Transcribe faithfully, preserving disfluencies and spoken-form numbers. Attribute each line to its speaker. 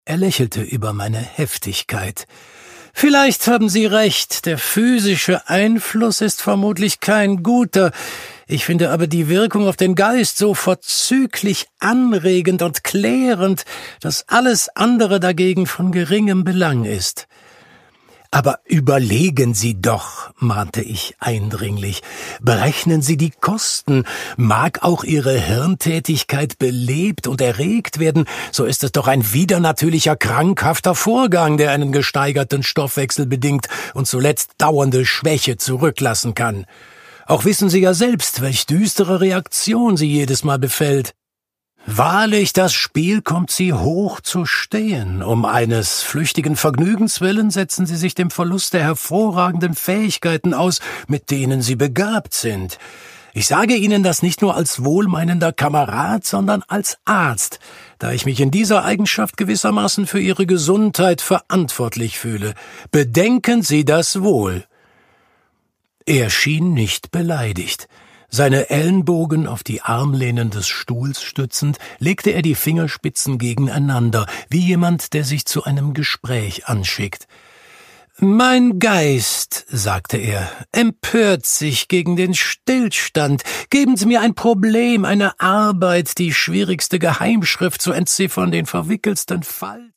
Speaker 1: Er lächelte über meine Heftigkeit. »Vielleicht haben Sie recht, der physische Einfluss ist vermutlich kein guter. Ich finde aber die Wirkung auf den Geist so vorzüglich anregend und klärend, dass alles andere dagegen von geringem Belang ist.« »Aber überlegen Sie doch«, mahnte ich eindringlich, »berechnen Sie die Kosten. Mag auch Ihre Hirntätigkeit belebt und erregt werden, so ist es doch ein widernatürlicher, krankhafter Vorgang, der einen gesteigerten Stoffwechsel bedingt und zuletzt dauernde Schwäche zurücklassen kann. Auch wissen Sie ja selbst, welch düstere Reaktion Sie jedes Mal befällt. Wahrlich, das Spiel kommt Sie hoch zu stehen. Um eines flüchtigen Vergnügens willen setzen Sie sich dem Verlust der hervorragenden Fähigkeiten aus, mit denen Sie begabt sind. Ich sage Ihnen das nicht nur als wohlmeinender Kamerad, sondern als Arzt, da ich mich in dieser Eigenschaft gewissermaßen für Ihre Gesundheit verantwortlich fühle. Bedenken Sie das wohl.« Er schien nicht beleidigt. Seine Ellenbogen auf die Armlehnen des Stuhls stützend, legte er die Fingerspitzen gegeneinander, wie jemand, der sich zu einem Gespräch anschickt. »Mein Geist«, sagte er, »empört sich gegen den Stillstand. Geben Sie mir ein Problem, eine Arbeit, die schwierigste Geheimschrift zu entziffern, den verwickelsten Fall.«